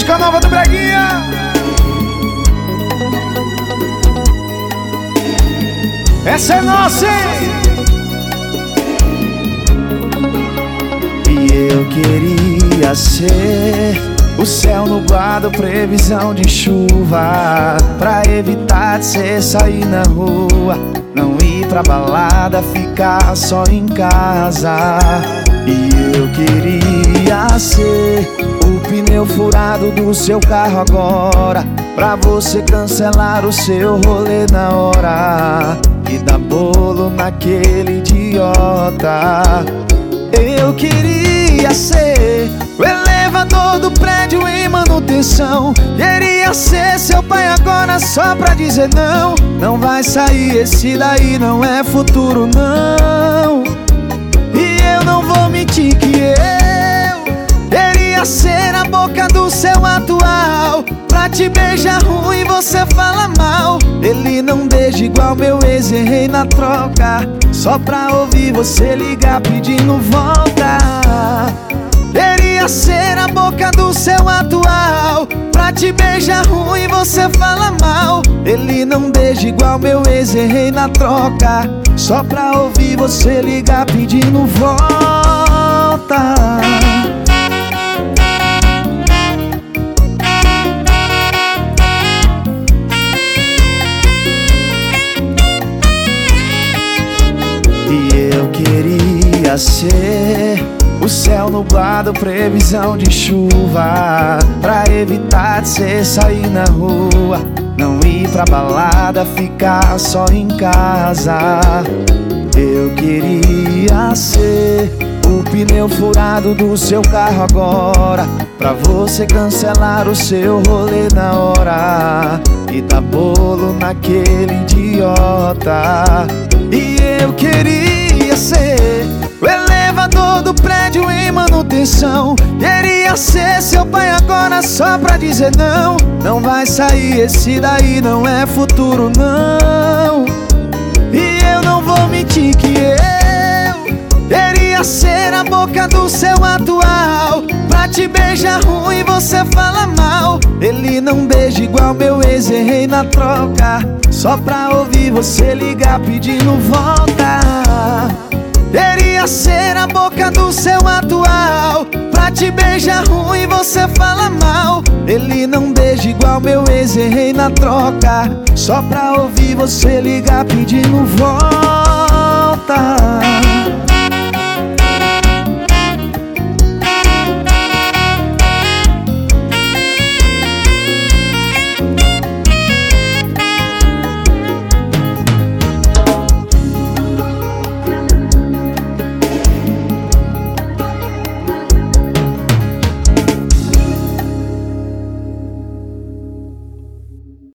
música nova do Breguinha. Essa é nossa, hein? E eu queria ser o céu nublado, previsão de chuva, pra evitar de cê sair na rua, não ir pra balada, ficar só em casa. E eu queria ser o pneu furado do seu carro agora, pra você cancelar o seu rolê na hora e dar bolo naquele idiota. Eu queria ser o elevador do prédio em manutenção. Queria ser seu pai agora só pra dizer não. Não vai sair, esse daí não é futuro não. E eu não vou mentir que eu queria ser a boca do seu atual, pra te beijar ruim você fala mal. Ele não beija igual meu ex, errei na troca, só pra ouvir você ligar pedindo volta. Queria ser a boca do seu atual, pra te beijar ruim você fala mal. Ele não beija igual meu ex, errei na troca, só pra ouvir você ligar pedindo volta. E eu queria ser o céu nublado, previsão de chuva, pra evitar de cê sair na rua, não ir pra balada, ficar só em casa. Eu queria ser o pneu furado do seu carro agora, pra você cancelar o seu rolê na hora e dar bolo naquele idiota. E eu queria ser o elevador do prédio em manutenção. Queria ser seu pai agora só pra dizer não. Não vai sair, esse daí não é futuro não. E eu não vou mentir que eu queria ser a boca do seu atual, pra te beijar ruim você fala mal. Ele não beija igual meu ex, errei na troca, só pra ouvir você ligar pedindo volta. Queria ser a boca do seu atual, pra te beijar ruim você fala mal. Ele não beija igual meu ex, errei na troca, só pra ouvir você ligar pedindo volta.